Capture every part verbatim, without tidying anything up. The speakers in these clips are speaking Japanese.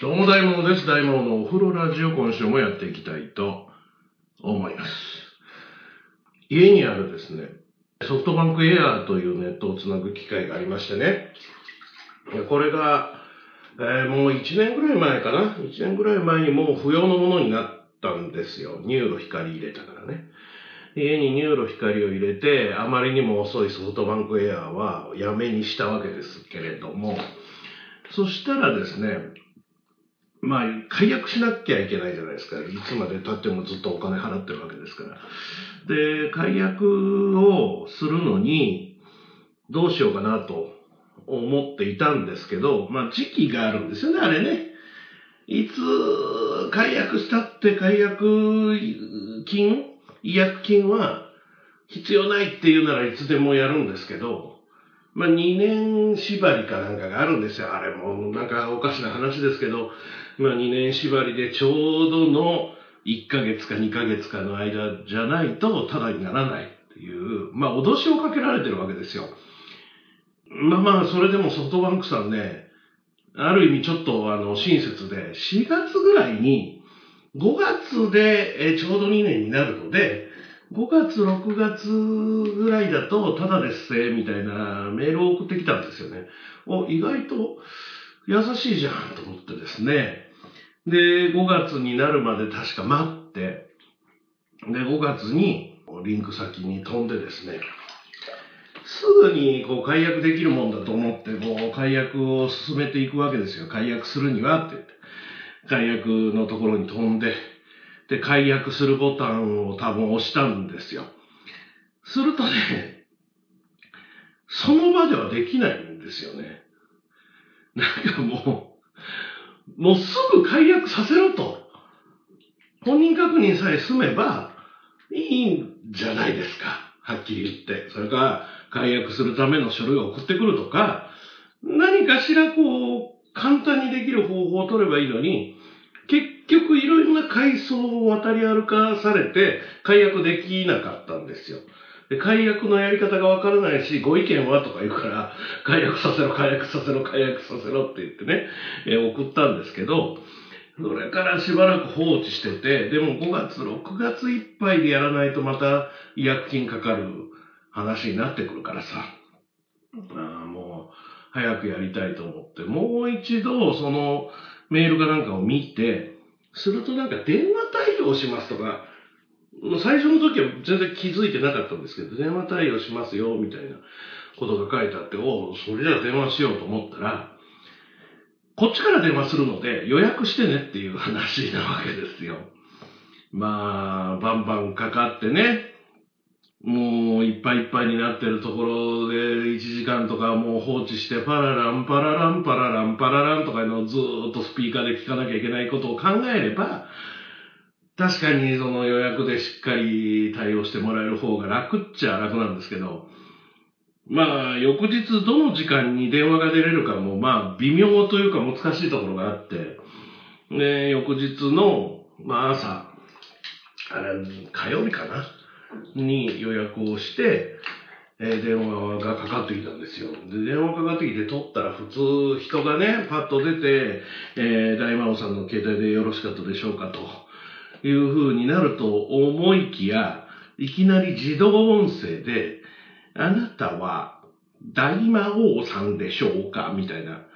どうも大門です。大門のお風呂ラジオ、今週もやっていきたいと思います。家にあるですね、ソフトバンクエアーというネットをつなぐ機械がありましてね、これが、えー、もういちねんぐらい前かな、いちねんぐらい前にもう不要のものになったんですよ。ニューロ光入れたからね。家にニューロ光を入れて、あまりにも遅いソフトバンクエアーはやめにしたわけですけれども、そしたらですね、まあ、解約しなきゃいけないじゃないですか。いつまで経ってもずっとお金払ってるわけですから。で、解約をするのに、どうしようかなと思っていたんですけど、まあ、時期があるんですよね、あれね。いつ解約したって解約金、違約金は必要ないっていうならいつでもやるんですけど、まあ、にねん縛りかなんかがあるんですよ。あれもなんかおかしな話ですけど、まあ、にねん縛りでちょうどのいっかげつかにかげつかの間じゃないとタダにならないっていう、まあ、脅しをかけられてるわけですよ。まあまあ、それでもソフトバンクさんね、ある意味ちょっとあの親切で、しがつぐらいに、ごがつでちょうどにねんになるので、ごがつ、ろくがつぐらいだとタダですせ、みたいなメールを送ってきたんですよね。お、意外と優しいじゃんと思ってですね。で、ごがつになるまで確か待って、で、ごがつにリンク先に飛んでですね、すぐにこう解約できるもんだと思って、こう解約を進めていくわけですよ。解約するにはって言って。解約のところに飛んで、で、解約するボタンを多分押したんですよ。するとね、その場ではできないんですよね。なんかもう、もうすぐ解約させろと。本人確認さえ済めばいいんじゃないですか。はっきり言って。それから解約するための書類を送ってくるとか、何かしらこう、簡単にできる方法を取ればいいのに、結局いろいろな階層を渡り歩かされて解約できなかったんですよ。で、解約のやり方がわからないし、ご意見はとか言うから、解約させろ、解約させろ、解約させろって言ってね、えー、送ったんですけど、それからしばらく放置してて、でもごがつ、ろくがついっぱいでやらないとまた違約金かかる話になってくるからさ、ああもう早くやりたいと思って、もう一度そのメールかなんかを見て、するとなんか電話対応しますとか、最初の時は全然気づいてなかったんですけど、電話対応しますよみたいなことが書いてあって、おう、それじゃあ電話しようと思ったら、こっちから電話するので予約してねっていう話なわけですよ。まあ、バンバンかかってね、もういっぱいいっぱいになってるところでいちじかんとかもう放置してパラランパラランパラランパラランとかいうのをずーっとスピーカーで聞かなきゃいけないことを考えれば、確かにその予約でしっかり対応してもらえる方が楽っちゃ楽なんですけど、まあ翌日どの時間に電話が出れるかもまあ微妙というか難しいところがあって、で翌日のまあ朝、あれ火曜日かなに予約をして、えー、電話がかかってきたんですよ。で、電話かかってきて取ったら普通人がね、パッと出て、えー、大魔王さんの携帯でよろしかったでしょうかという風になると思いきや、いきなり自動音声で、あなたは大魔王さんでしょうかみたいな。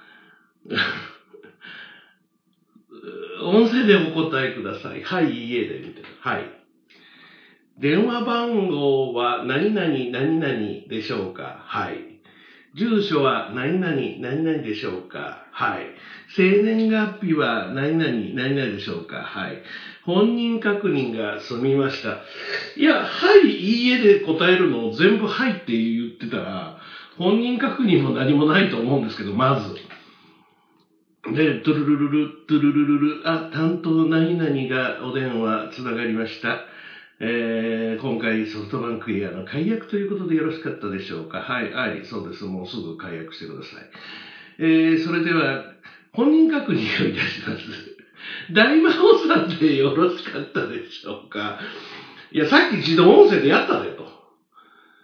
音声でお答えください。はい、いいえで、みたいな。はい。電話番号は何々何々でしょうか？はい。住所は何々何々でしょうか？はい。生年月日は何々何々でしょうか？はい。本人確認が済みました。いや、はい、いいえで答えるのを全部はいって言ってたら、本人確認も何もないと思うんですけど、まず。で、トゥルルルル、トゥルルルル、あ、担当何々がお電話つながりました。えー、今回ソフトバンクエアの解約ということでよろしかったでしょうか？はい、はい、そうです。もうすぐ解約してください。えー、それでは、本人確認をいたします。大魔王さんでよろしかったでしょうか？いや、さっき自動音声でやったでと。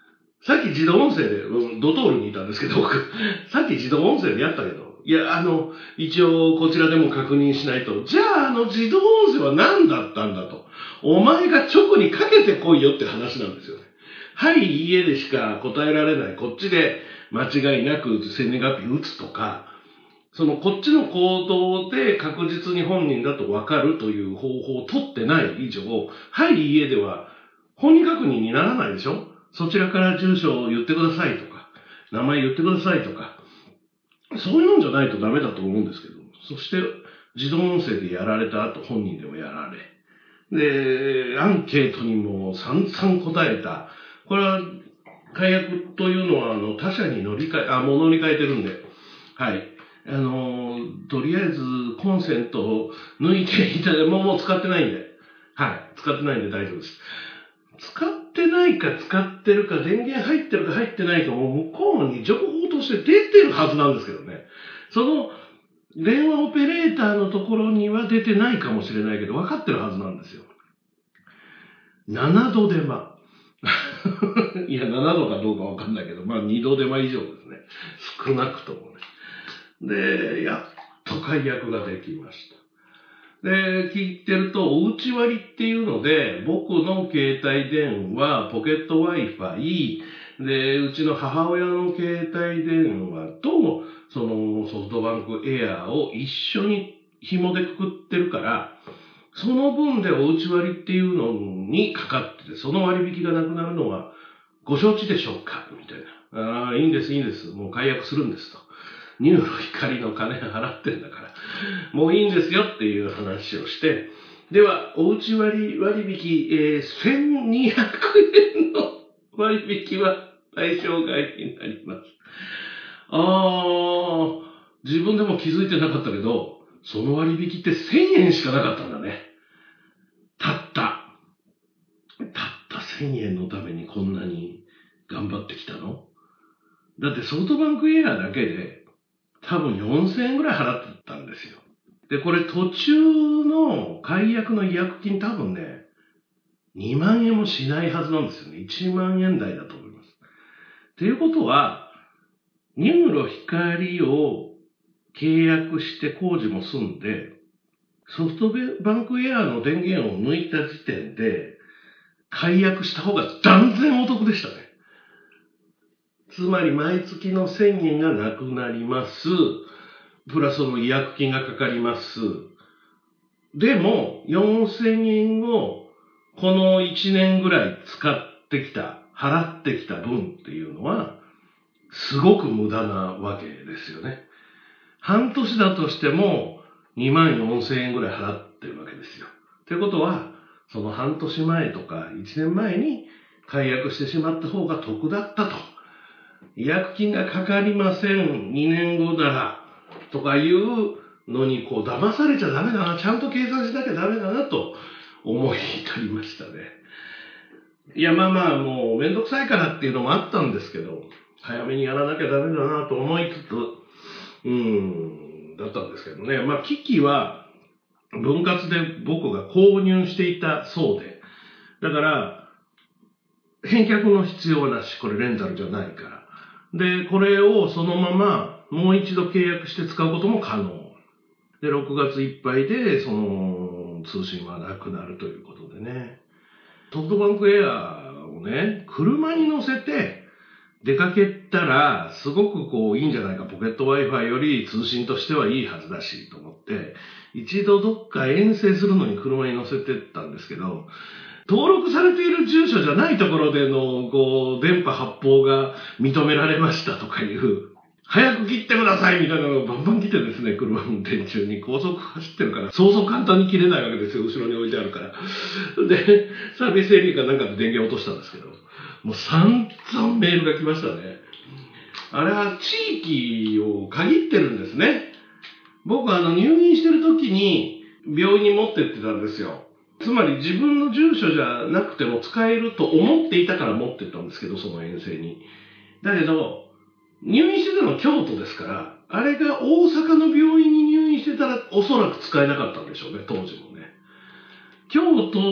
さっき自動音声で、うんドトールにいたんですけど、僕、さっき自動音声でやったけど、いや、あの、一応こちらでも確認しないと、じゃああの自動音声は何だったんだと。お前が直にかけてこいよって話なんですよね。はい、いいえでしか答えられない。こっちで間違いなく生年月日打つとか、そのこっちの行動で確実に本人だと分かるという方法を取ってない以上、はい、いいえでは本人確認にならないでしょ。そちらから住所を言ってくださいとか、名前言ってくださいとか、そういうのじゃないとダメだと思うんですけど、そして自動音声でやられた後本人でもやられ、で、アンケートにも散々答えた。これは解約というのはあの他社に乗り換え、あ、もう乗り換えてるんで、はい。あの、とりあえずコンセントを抜いていただいて、もうもう使ってないんで、はい。使ってないんで大丈夫です。使ってないか使ってるか、電源入ってるか入ってないかも向こうに情報として出てるはずなんですけどね。その電話オペレーターのところには出てないかもしれないけど、分かってるはずなんですよ。ななど手間。いや、ななどかどうか分かんないけど、まあにど手間以上ですね。少なくともね。で、やっと解約ができました。で、聞いてると、おうち割っていうので、僕の携帯電話、ポケット Wi-Fi、で、うちの母親の携帯電話と、そのソフトバンクエアを一緒に紐でくくってるから、その分でおうち割っていうのにかかってて、その割引がなくなるのはご承知でしょうかみたいな。ああ、いいんです、いいんです。もう解約するんですと。ニューロ光の金払ってんだから、もういいんですよっていう話をして、では、おうち割割引、えー、せんにひゃくえんの割引は対象外になります。あー、自分でも気づいてなかったけど、その割引ってせんえんしかなかったんだね。たった、たったせんえんのためにこんなに頑張ってきたの？だってソフトバンクエアだけで、多分よんせんえんぐらい払ってたんですよ。で、これ途中の解約の違約金多分ね、にまんえんもしないはずなんですよね。いちまんえん台だと思います。っていうことは、ニューロ光を契約して工事も済んで、ソフトバンクエアの電源を抜いた時点で、解約した方が断然お得でしたね。つまり毎月のせんえんがなくなります。プラスの違約金がかかります。でも、よんせんえんをこのいちねんぐらい使ってきた、払ってきた分っていうのは、すごく無駄なわけですよね。半年だとしてもにまんよんせんえんぐらい払ってるわけですよ。ということは、その半年前とかいちねんまえに解約してしまった方が得だったと。違約金がかかりません、にねんごなら、とかいうのにこう騙されちゃダメだな、ちゃんと計算しなきゃダメだなと思い至りましたね。いや、まあまあ、もうめんどくさいからっていうのもあったんですけど、早めにやらなきゃダメだなと思いつつ、うーん、だったんですけどね。まあ、機器は分割で僕が購入していたそうで、だから、返却の必要はなし、これレンタルじゃないから。で、これをそのままもう一度契約して使うことも可能。で、ろくがついっぱいで、その通信はなくなるということでね。ソフトバンクエアをね、車に乗せて出かけたら、すごくこういいんじゃないか、ポケット Wi-Fi より通信としてはいいはずだし、と思って、一度どっか遠征するのに車に乗せてったんですけど、登録されている住所じゃないところでの、こう、電波発砲が認められましたとかいう、早く切ってくださいみたいなのがバンバン来てですね、車運転中に高速走ってるから、そうそう簡単に切れないわけですよ、後ろに置いてあるから。で、サービスエリアかなんかで電源落としたんですけど、もう散々メールが来ましたね。あれは地域を限ってるんですね。僕はあの入院してる時に病院に持ってってたんですよ。つまり自分の住所じゃなくても使えると思っていたから持ってったんですけど、その遠征に。だけど、入院してたのは京都ですから、あれが大阪の病院に入院してたらおそらく使えなかったんでしょうね、当時もね。京都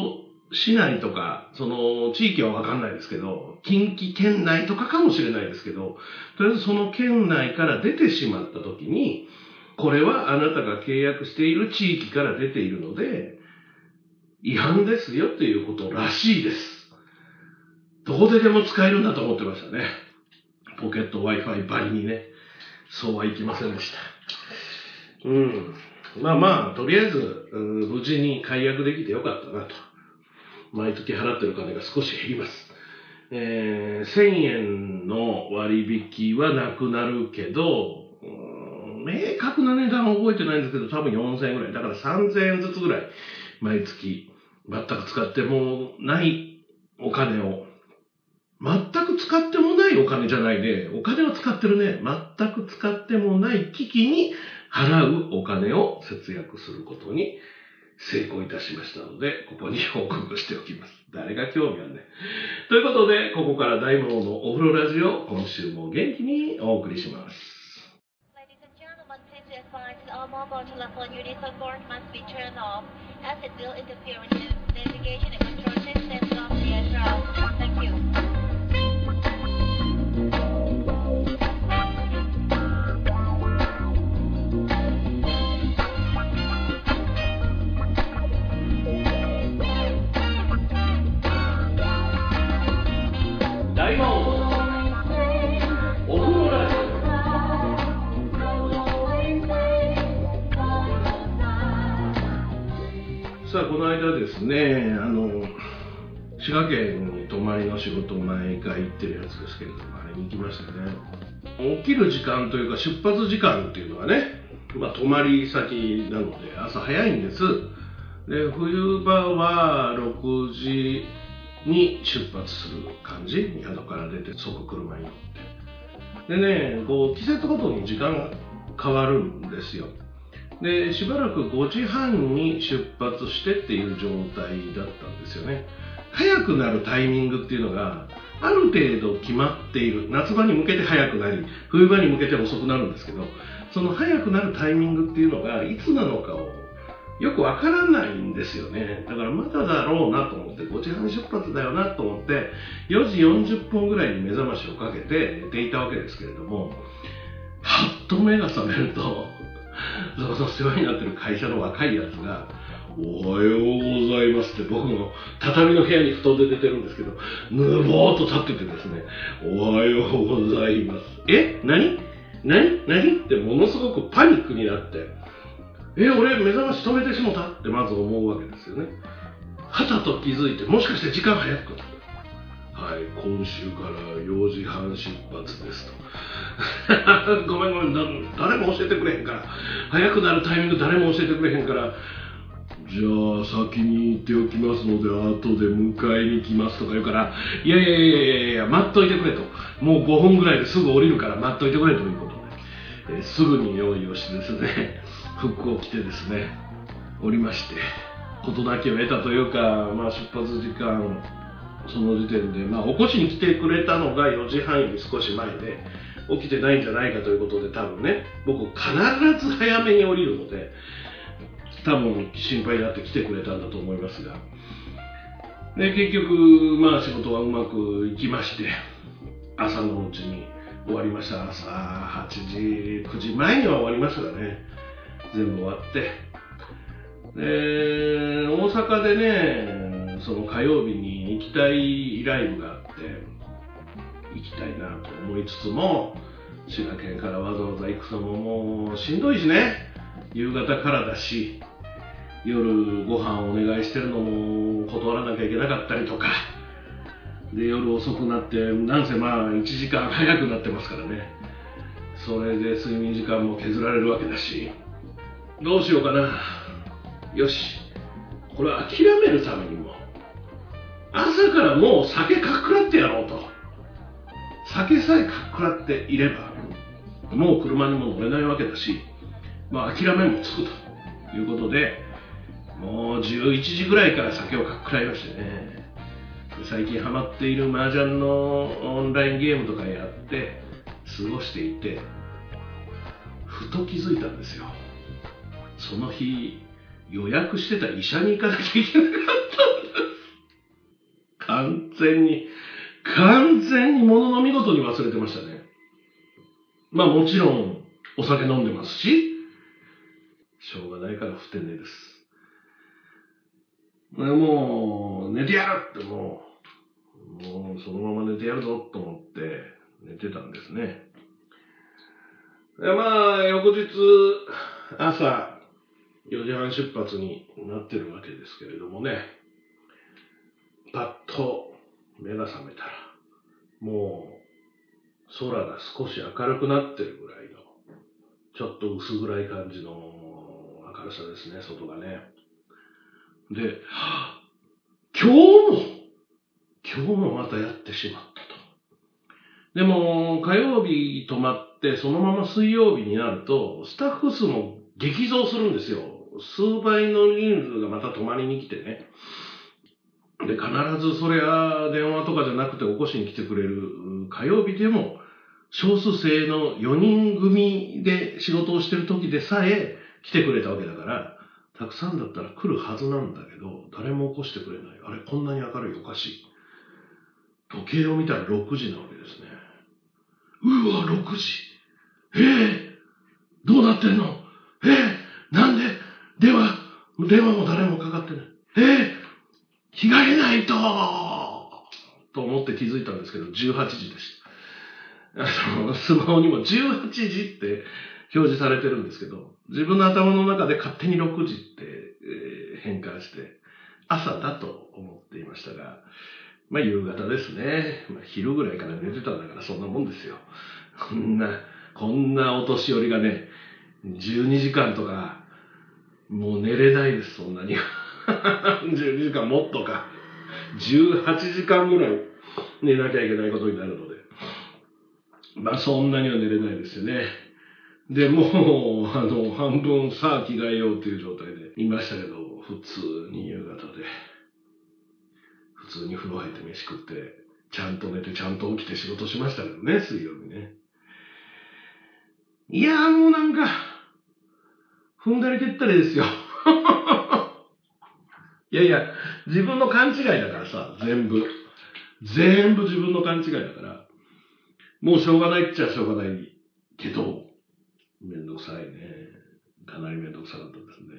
市内とか、その地域はわかんないですけど、近畿圏内とかかもしれないですけど、とりあえずその県内から出てしまった時に、これはあなたが契約している地域から出ているので、違反ですよっていうことらしいです。どこででも使えるんだと思ってましたね。ポケット Wi-Fi ばりにね。そうはいきませんでした。うん。まあまあ、とりあえず、無事に解約できてよかったなと。毎月払ってる金が少し減ります。えー、せんえんの割引はなくなるけど、明確な値段は覚えてないんですけど、多分よんせんえんぐらい。だからさんぜんえんずつぐらい、毎月、全く使ってもないお金を、全く使ってもないお金じゃないね。お金を使ってるね。全く使ってもない機器に払うお金を節約することに成功いたしましたので、ここに報告しておきます。誰が興味あるね。ということで、ここから大魔王のお風呂ラジオ、今週も元気にお送りします。 Ladies and gentlemen, please be advised that all mobile telephone units on board must be turned off as it will interfere with the navigation and control systems of the aircraft. Thank you. 大魔王お風呂ラジオ。さあ、この間ですね、あの滋賀県に泊まりの仕事毎回行ってるやつですけれども、あれに行きましたね。起きる時間というか出発時間っていうのがね、まあ、泊まり先なので朝早いんです。で、冬場はろくじに出発する感じ、宿から出て即車に乗って。でね、こう季節ごとに時間が変わるんですよ。で、しばらくごじはんに出発してっていう状態だったんですよね。早くなるタイミングっていうのがある程度決まっている。夏場に向けて早くなり、冬場に向けて遅くなるんですけど、その早くなるタイミングっていうのがいつなのかをよくわからないんですよね。だからまだだろうなと思って、ごじはん出発だよなと思って、よじよんじゅっぷんぐらいに目覚ましをかけて寝ていたわけですけれども、はっと目が覚めると、その世話になってる会社の若いやつが、おはようございますって、僕の畳の部屋に布団で寝てるんですけど、ぬぼーっと立っててですね、おはようございます。え何何何ってものすごくパニックになって、え、俺目覚まし止めてしもたってまず思うわけですよね。はたと気づいて、もしかして時間早くなった。はい、今週からよじはん出発ですと。ごめんごめん、誰も教えてくれへんから。早くなるタイミング誰も教えてくれへんから。じゃあ先に行っておきますので、後で迎えに来ますとか言うから、いやいやいやいやいや、待っといてくれと。もうごふんぐらいですぐ降りるから待っといてくれということで、えー、すぐに用意をしてですね、服を着てですね、降りまして、事なきを得たというか、まあ、出発時間、その時点で、まあ、起こしに来てくれたのがよじはんより少し前で、起きてないんじゃないかということで、多分ね、僕必ず早めに降りるので、多分心配になって来てくれたんだと思いますが、で結局、まあ、仕事はうまくいきまして、朝のうちに終わりました。朝はちじ、くじまえには終わりましたかね。全部終わって、で大阪でね、その火曜日に行きたいライブがあって、行きたいなと思いつつも、滋賀県からわざわざ行くのももうしんどいしね、夕方からだし、夜ご飯お願いしてるのも断らなきゃいけなかったりとかで、夜遅くなって、なんせまあいちじかん早くなってますからね、それで睡眠時間も削られるわけだし、どうしようかな。よし、これは諦めるためにも朝からもう酒かっくらってやろうと。酒さえかっくらっていればもう車にも乗れないわけだし、まあ諦めもつくということで、もうじゅういちじぐらいから酒をかっくらいましてね、最近ハマっている麻雀のオンラインゲームとかやって過ごしていて、ふと気づいたんですよ。その日予約してた医者に行かなきゃいけなかったんです。 全に、完全にものの見事に忘れてましたね。まあもちろんお酒飲んでますし、しょうがないから不天然です。もう寝てやるってもう、もうそのまま寝てやるぞと思って寝てたんですね。でまあ翌日朝よじはん出発になってるわけですけれどもね、パッと目が覚めたらもう空が少し明るくなってるぐらいのちょっと薄暗い感じの明るさですね、外がね。で、はあ、今日も今日もまたやってしまったと。でも火曜日泊まってそのまま水曜日になるとスタッフ数も激増するんですよ。数倍の人数がまた泊まりに来てね。で、必ずそれは電話とかじゃなくて起こしに来てくれる火曜日でも少数制のよにん組で仕事をしてる時でさえ来てくれたわけだから、たくさんだったら来るはずなんだけど、誰も起こしてくれない。あれ、こんなに明るい、おかしい。時計を見たらろくじなわけですね。うわ、ろくじ。ええー、どうなってんの？えー、なんで電話、電話も誰もかかってない。えー、着替えないとと思って気づいたんですけど、じゅうはちじでした。あの、スマホにもじゅうはちじって表示されてるんですけど、自分の頭の中で勝手にろくじって、えー、変換して、朝だと思っていましたが、まあ夕方ですね。まあ、昼ぐらいから寝てたんだからそんなもんですよ。こんな、こんなお年寄りがね、じゅうにじかんとか、もう寝れないです、そんなに。じゅうにじかんもっとか。じゅうはちじかんぐらい寝なきゃいけないことになるので。まあそんなには寝れないですよね。で、もう、あの、半分さあ着替えようという状態でいましたけど、普通に夕方で、普通に風呂入って飯食って、ちゃんと寝てちゃんと起きて仕事しましたけどね、水曜日ね。いやーもうなんか、踏んだり蹴ったりですよ。いやいや、自分の勘違いだからさ、全部。全部自分の勘違いだから、もうしょうがないっちゃしょうがないけど、めんどくさいね。かなりめんどくさかったですね。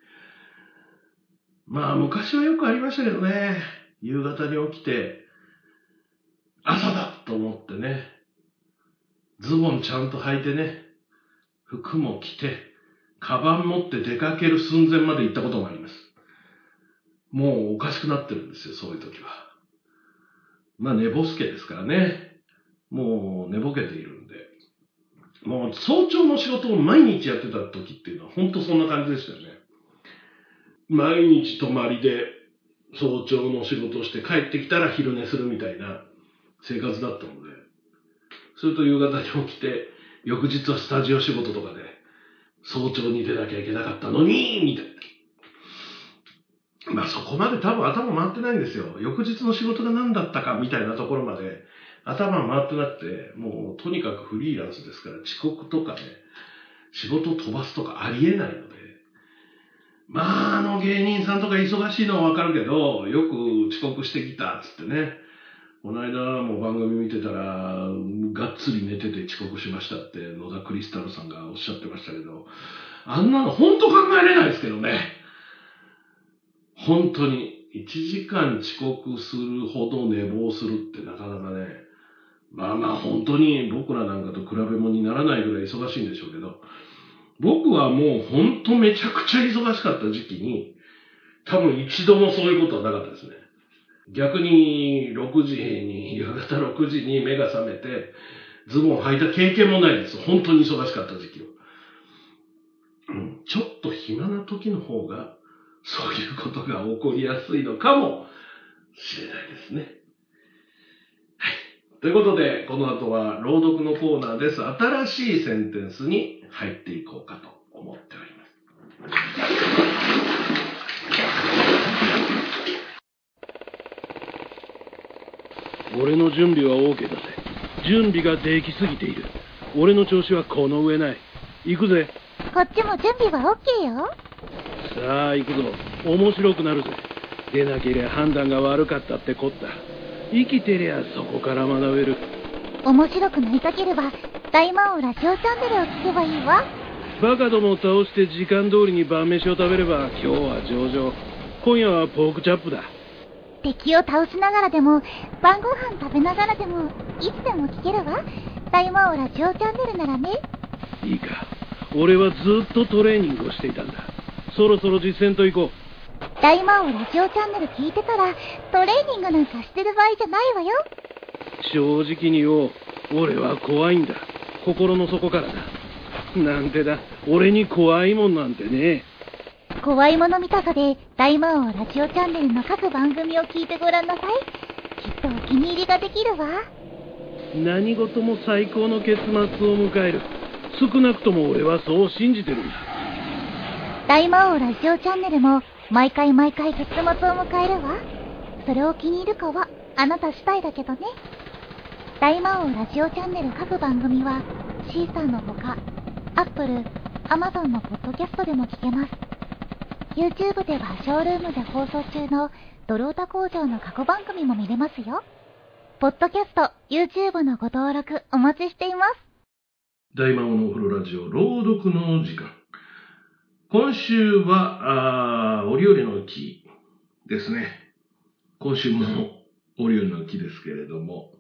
まあ昔はよくありましたけどね。夕方に起きて、朝だと思ってね、ズボンちゃんと履いてね、服も着て、カバン持って出かける寸前まで行ったこともあります。もうおかしくなってるんですよ、そういう時は。まあ寝ぼすけですからね。もう寝ぼけているんで。もう早朝の仕事を毎日やってた時っていうのは本当そんな感じでしたよね。毎日泊まりで早朝の仕事をして帰ってきたら昼寝するみたいな生活だったので。それと夕方に起きて、翌日はスタジオ仕事とかで早朝に出なきゃいけなかったのに、みたいな。まあそこまで多分頭回ってないんですよ。翌日の仕事が何だったかみたいなところまで頭回ってなくて、もうとにかくフリーランスですから遅刻とかね、仕事を飛ばすとかありえないので。まああの芸人さんとか忙しいのはわかるけど、よく遅刻してきたっつってね。この間も番組見てたら、がっつり寝てて遅刻しましたって野田クリスタルさんがおっしゃってましたけど、あんなの本当考えれないですけどね。本当にいちじかん遅刻するほど寝坊するってなかなかね、まあまあ本当に僕らなんかと比べ物にならないぐらい忙しいんでしょうけど、僕はもう本当めちゃくちゃ忙しかった時期に、多分一度もそういうことはなかったですね。逆にろくじに、夕方ろくじに目が覚めて、ズボンを履いた経験もないです。本当に忙しかった時期は。うん、ちょっと暇な時の方が、そういうことが起こりやすいのかもしれないですね。はい。ということで、この後は朗読のコーナーです。新しいセンテンスに入っていこうかと思っております。俺の準備は OK だぜ。準備ができすぎている。俺の調子はこの上ない。行くぜ。 こっちも準備は OK よ。 さあ行くぞ。面白くなるぜ。出なければ判断が悪かったってこった。 生きてりゃそこから学べる。 面白くなりたければ大魔王ラジオチャンネルを聞けばいいわ。 バカどもを倒して時間通りに晩飯を食べれば今日は上々。今夜はポークチャップだ。 敵を倒しながらでも晩ご飯食べながらでもいつでも聞けるわ。大魔王ラジオチャンネルならね。 いいか、俺はずっとトレーニングをしていたんだ。そろそろ実践と行こう。 大魔王ラジオチャンネル聞いてたらトレーニングなんかしてる場合じゃないわよ。 正直に言おう、俺は怖いんだ。心の底からだ。なんてだ、俺に怖いもんなんてね。 怖いもの見たさで大魔王ラジオチャンネルの各番組を聞いてごらんなさい。きっとお気に入りができるわ。 何事も最高の結末を迎える。少なくとも俺はそう信じてるんだ。 大魔王ラジオチャンネルも毎回毎回結末を迎えるわ。それを気に入るかはあなた次第だけどね。大魔王ラジオチャンネル各番組はシーサーのほか Apple、Amazon のポッドキャストでも聞けます。YouTube ではショールームで放送中のドルオタ工場の過去番組も見れますよ。ポッドキャスト、YouTube のご登録お待ちしています。 大魔王のお風呂ラジオ朗読の時間。今週は、あ折々の木ですね。今週も折々の木ですけれども、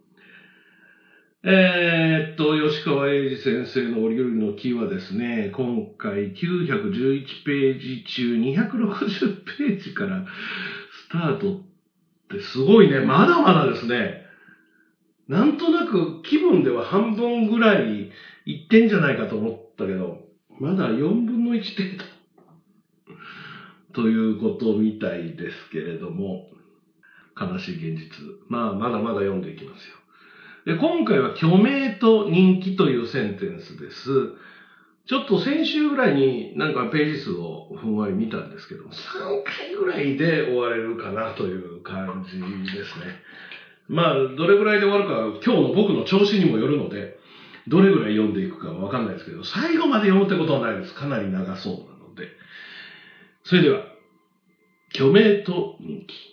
えー、っと、吉川英治先生の折々の木はですね、今回きゅうひゃくじゅういちページ中にひゃくろくじゅうページからスタートってすごいね。まだまだですね。なんとなく気分では半分ぐらいいってんじゃないかと思ったけど、まだよんぶんのいち程度ということみたいですけれども、悲しい現実。まあ、まだまだ読んでいきますよ。で、今回は虚名と人気というセンテンスです。ちょっと先週ぐらいになんかページ数をふんわり見たんですけども、さんかいぐらいで終われるかなという感じですね。まあ、どれぐらいで終わるか今日の僕の調子にもよるので、どれぐらい読んでいくかはわかんないですけど、最後まで読むってことはないです。かなり長そうなので。それでは、虚名と人気。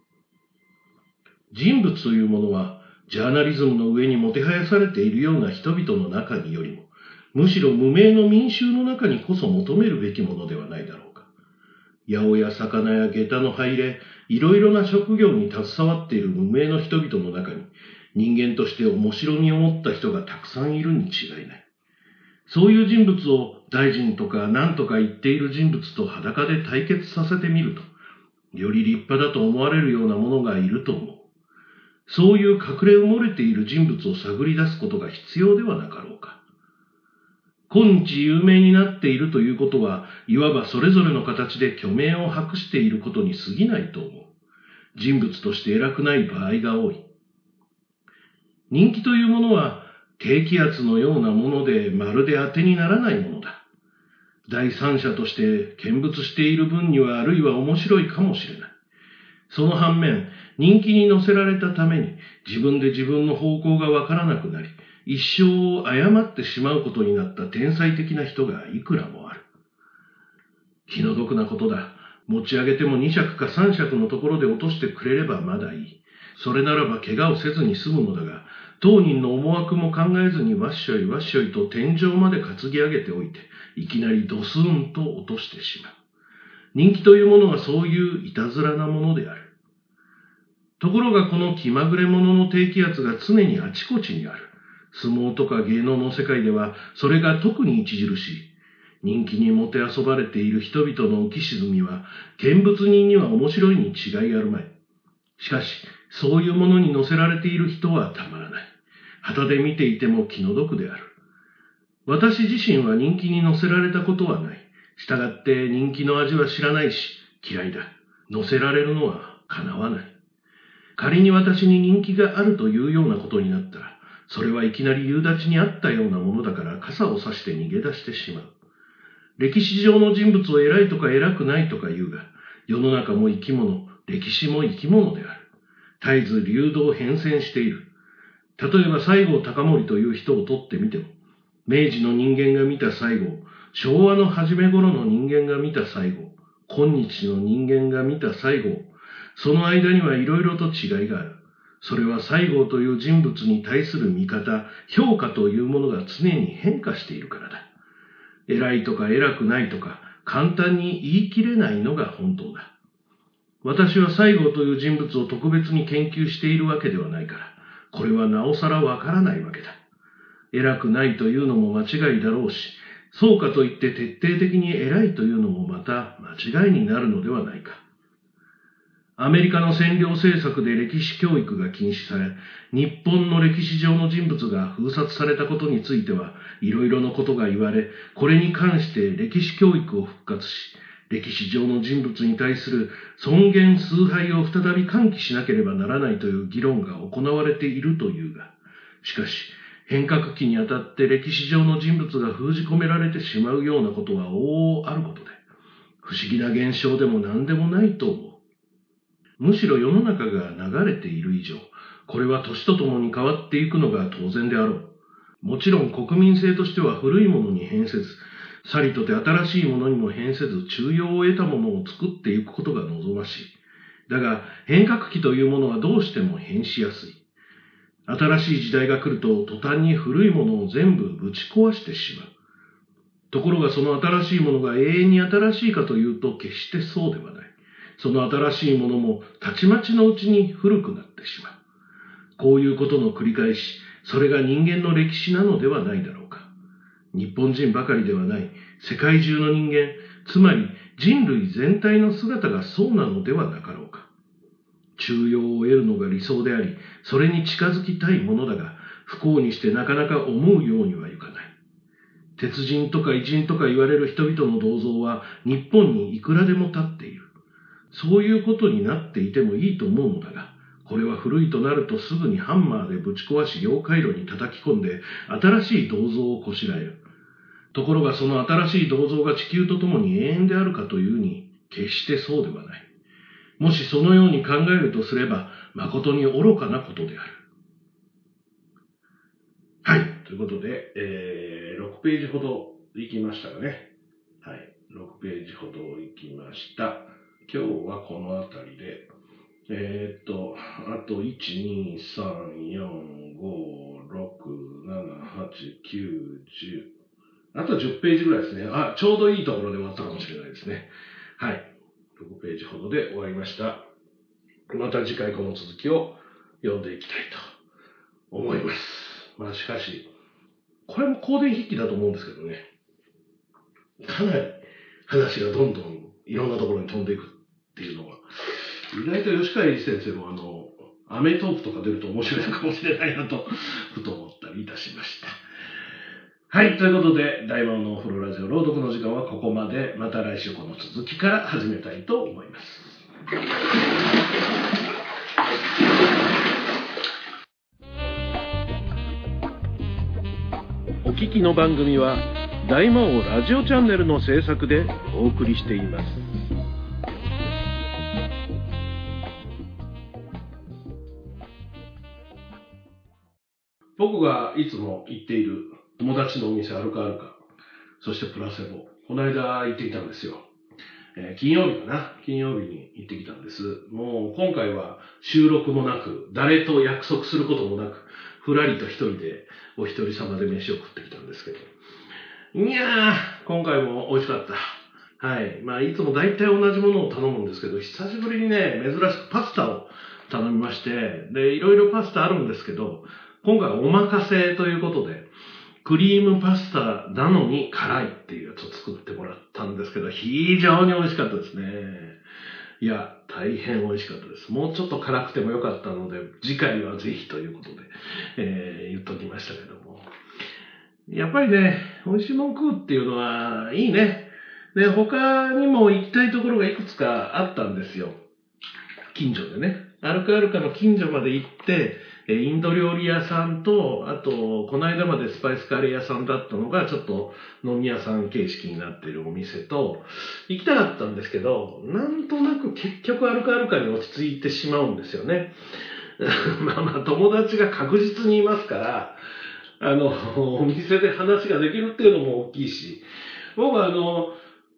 人物というものは、ジャーナリズムの上にもてはやされているような人々の中によりも、むしろ無名の民衆の中にこそ求めるべきものではないだろうか。八百や魚や下駄の入れ、いろいろな職業に携わっている無名の人々の中に、人間として面白みを持った人がたくさんいるに違いない。そういう人物を大臣とか何とか言っている人物と裸で対決させてみると、より立派だと思われるようなものがいると思う。そういう隠れ埋もれている人物を探り出すことが必要ではなかろうか。今日有名になっているということは、いわばそれぞれの形で虚名を博していることに過ぎないと思う。人物として偉くない場合が多い。人気というものは、低気圧のようなものでまるで当てにならないものだ。第三者として見物している分にはあるいは面白いかもしれない。その反面、人気に乗せられたために自分で自分の方向がわからなくなり、一生を誤ってしまうことになった天才的な人がいくらもある。気の毒なことだ。持ち上げても二尺か三尺のところで落としてくれればまだいい。それならば怪我をせずに済むのだが、当人の思惑も考えずにわっしょいわっしょいと天井まで担ぎ上げておいて、いきなりドスンと落としてしまう。人気というものはそういういたずらなものである。ところがこの気まぐれ者の低気圧が常にあちこちにある。相撲とか芸能の世界ではそれが特に著しい。人気にもてあそばれている人々の浮き沈みは見物人には面白いに違いあるまい。しかしそういうものに乗せられている人はたまらない。旗で見ていても気の毒である。私自身は人気に乗せられたことはない。したがって人気の味は知らないし嫌いだ。乗せられるのは叶わない。仮に私に人気があるというようなことになったら、それはいきなり夕立にあったようなものだから傘を差して逃げ出してしまう。歴史上の人物を偉いとか偉くないとか言うが、世の中も生き物、歴史も生き物である。絶えず流動変遷している。例えば西郷隆盛という人をとってみても、明治の人間が見た西郷、昭和の初め頃の人間が見た西郷、今日の人間が見た西郷、その間にはいろいろと違いがある。 それは西郷という人物に対する見方、評価というものが常に変化しているからだ。偉いとか偉くないとか、簡単に言い切れないのが本当だ。私は西郷という人物を特別に研究しているわけではないから、これはなおさらわからないわけだ。偉くないというのも間違いだろうし、そうかといって徹底的に偉いというのもまた間違いになるのではないか。アメリカの占領政策で歴史教育が禁止され、日本の歴史上の人物が封殺されたことについては、いろいろなことが言われ、これに関して歴史教育を復活し、歴史上の人物に対する尊厳崇拝を再び喚起しなければならないという議論が行われているというが、しかし、変革期にあたって歴史上の人物が封じ込められてしまうようなことは往々あることで、不思議な現象でも何でもないと思う。むしろ世の中が流れている以上、これは年とともに変わっていくのが当然であろう。もちろん国民性としては古いものに変せず、さりとて新しいものにも変せず中庸を得たものを作っていくことが望ましい。だが変革期というものはどうしても変しやすい。新しい時代が来ると途端に古いものを全部ぶち壊してしまう。ところがその新しいものが永遠に新しいかというと決してそうではない。その新しいものもたちまちのうちに古くなってしまう。こういうことの繰り返し、それが人間の歴史なのではないだろうか。日本人ばかりではない、世界中の人間、つまり人類全体の姿がそうなのではなかろうか。中庸を得るのが理想であり、それに近づきたいものだが、不幸にしてなかなか思うようにはいかない。鉄人とか偉人とか言われる人々の銅像は日本にいくらでも立っている。そういうことになっていてもいいと思うのだが、これは古いとなるとすぐにハンマーでぶち壊し溶解炉に叩き込んで新しい銅像をこしらえる。ところがその新しい銅像が地球とともに永遠であるかというに、決してそうではない。もしそのように考えるとすれば、誠に愚かなことである。はい。ということで、えー、ろくページほど行きましたかね。はい。ろくページほど行きました。今日はこのあたりで、えー、っと、あといち、に、さん、よん、ご、ろく、なな、はち、きゅう、じゅう。あとじゅっページぐらいですね。あ、ちょうどいいところで終わったかもしれないですね。はい。ろくページほどで終わりました。また次回この続きを読んでいきたいと思います。まあしかし、これも公電筆記だと思うんですけどね。かなり話がどんどんいろんなところに飛んでいくっていうのは、意外と吉川英治先生もあの、アメトークとか出ると面白いかもしれないなと、ふと思ったりいたしました。はい、ということで、大魔王のお風呂ラジオ朗読の時間はここまで。また来週この続きから始めたいと思います。 お聞きの番組は大魔王ラジオチャンネルの制作でお送りしています。 僕がいつも行っている友達のお店、アルカアルカ、そしてプラセボ、この間行ってきたんですよ。えー、金曜日かな金曜日に行ってきたんです。もう今回は収録もなく、誰と約束することもなく、ふらりと一人でお一人様で飯を食ってきたんですけど。いやー、今回も美味しかった。はい。まあいつも大体同じものを頼むんですけど、久しぶりにね、珍しくパスタを頼みまして、で、いろいろパスタあるんですけど、今回はおまかせということで、クリームパスタなのに辛いっていうやつを作ってもらったんですけど、非常に美味しかったですね。いや、大変美味しかったです。もうちょっと辛くてもよかったので、次回はぜひということで、えー、言っときましたけども。やっぱりね、美味しいもん食うっていうのはいいね。で、他にも行きたいところがいくつかあったんですよ。近所でね。アルカアルカの近所まで行って、インド料理屋さんと、あと、この間までスパイスカレー屋さんだったのが、ちょっと飲み屋さん形式になっているお店と、行きたかったんですけど、なんとなく結局アルカアルカに落ち着いてしまうんですよね。まあまあ、友達が確実にいますから、あの、お店で話ができるっていうのも大きいし、僕はあの、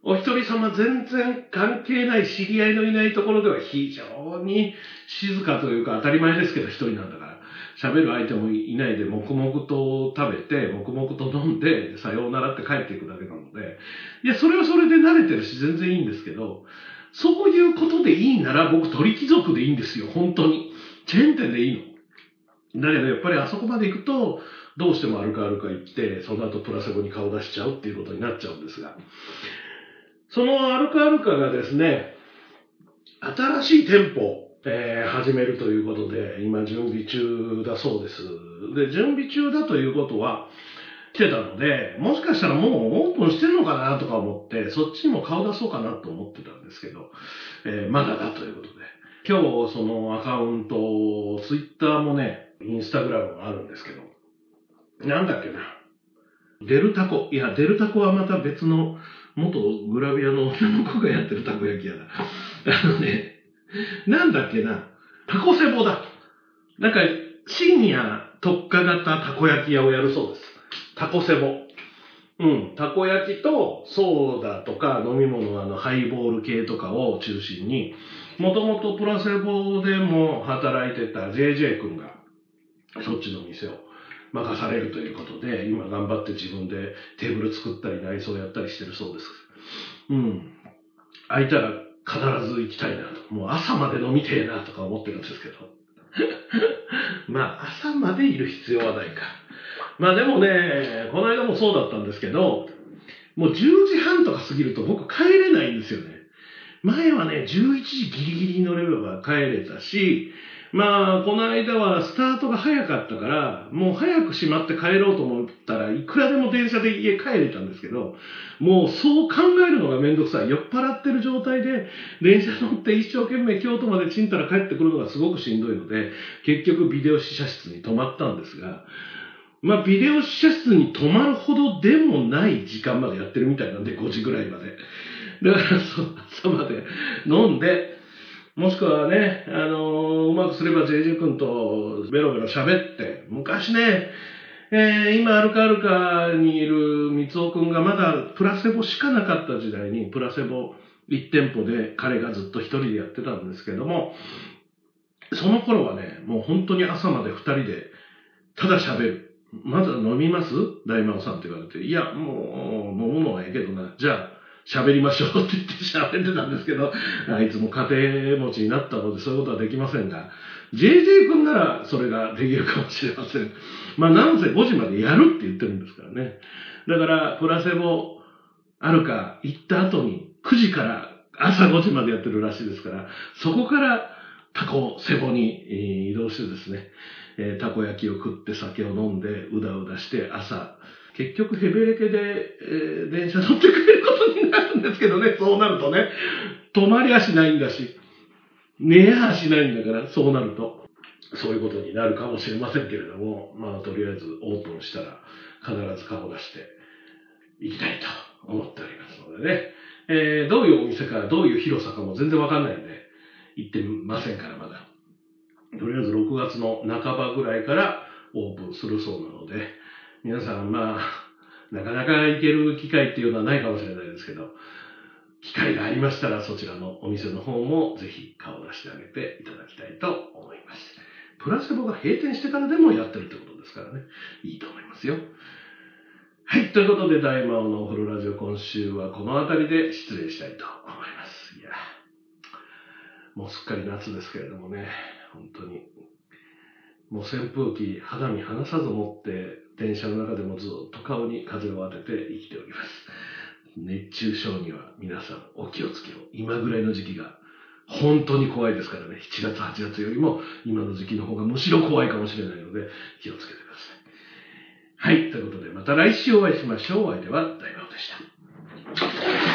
お一人様全然関係ない知り合いのいないところでは非常に静かというか当たり前ですけど一人なんだから。喋る相手もいないで黙々と食べて、黙々と飲んで、さようならって帰っていくだけなので、いや、それはそれで慣れてるし全然いいんですけど、そういうことでいいなら僕鳥貴族でいいんですよ、本当に。チェーン店でいいの。だけどやっぱりあそこまで行くと、どうしてもアルカアルカ行って、その後プラセボに顔出しちゃうっていうことになっちゃうんですが、そのアルカアルカがですね、新しい店舗、えー、始めるということで、今準備中だそうです。で、準備中だということは、来てたので、もしかしたらもうオープンしてるのかなとか思って、そっちにも顔出そうかなと思ってたんですけど、えー、まだだということで。今日そのアカウント、ツイッターもね、インスタグラムもあるんですけど、なんだっけな。デルタコ。いや、デルタコはまた別の元グラビアの女の子がやってるたこ焼き屋だ。あのね、なんだっけな。タコセボだ。なんか、深夜特化型たこ焼き屋をやるそうです。タコセボ。うん。たこ焼きとソーダとか飲み物、あの、ハイボール系とかを中心に、もともとプラセボでも働いてた ジェイジェイ 君が、そっちの店を任されるということで、今頑張って自分でテーブル作ったり内装やったりしてるそうです。うん。空いたら必ず行きたいなと。もう朝まで飲みてえなとか思ってるんですけど。まあ朝までいる必要はないか。まあでもね、この間もそうだったんですけど、もうじゅうじはんとか過ぎると僕帰れないんですよね。前はね、じゅういちじギリギリに乗れれば帰れたし、まあ、この間はスタートが早かったから、もう早く閉まって帰ろうと思ったらいくらでも電車で家帰れたんですけど、もうそう考えるのがめんどくさい。酔っ払ってる状態で電車乗って一生懸命京都までちんたら帰ってくるのがすごくしんどいので、結局ビデオ試写室に泊まったんですが、まあビデオ試写室に泊まるほどでもない時間までやってるみたいなんで、ごじぐらいまで。だから朝まで飲んで、もしくはね、あのー、うまくすれば ジェイジェイ 君とベロベロ喋って、昔ね、えー、今アルカアルカにいる三尾君がまだプラセボしかなかった時代に、プラセボいち店舗で彼がずっと一人でやってたんですけども、その頃はね、もう本当に朝まで二人でただ喋る。まだ飲みます大魔王さんって言われて、いや、もう飲むのはええけどな、じゃあ、喋りましょうって言って喋ってたんですけど、あいつも家庭持ちになったのでそういうことはできませんが、ジェイジェイ 君ならそれができるかもしれません。まあなんせごじまでやるって言ってるんですからね。だから、プラセボあるか行った後にくじから朝ごじまでやってるらしいですから、そこからタコセボに移動してですね、えー、たこ焼きを食って酒を飲んでうだうだして朝、結局ヘベレケで、えー、電車乗ってくれることになるんですけどね、そうなるとね、止まりはしないんだし、寝やしないんだから、そうなると、そういうことになるかもしれませんけれども、まあとりあえずオープンしたら必ず顔出していきたいと思っておりますのでね、えー、どういうお店か、どういう広さかも全然わかんないんで、行ってみませんからまだ。とりあえずろくがつの半ばぐらいからオープンするそうなので、皆さんまあ、なかなか行ける機会っていうのはないかもしれないですけど、機会がありましたらそちらのお店の方もぜひ顔を出してあげていただきたいと思います。プラセボが閉店してからでもやってるってことですからね、いいと思いますよ。はい、ということで大魔王のお風呂ラジオ今週はこの辺りで失礼したいと思います。いや、もうすっかり夏ですけれどもね、本当に。もう扇風機肌身離さず持って電車の中でもずっと顔に風を当てて生きております。熱中症には皆さんお気をつけを。今ぐらいの時期が本当に怖いですからね。しちがつはちがつよりも今の時期の方がむしろ怖いかもしれないので気をつけてください。はい、ということでまた来週お会いしましょう。お相手は大魔王でした。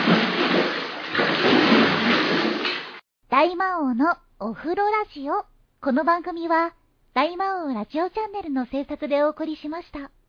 大魔王のお風呂ラジオ。この番組は大魔王ラジオチャンネルの制作でお送りしました。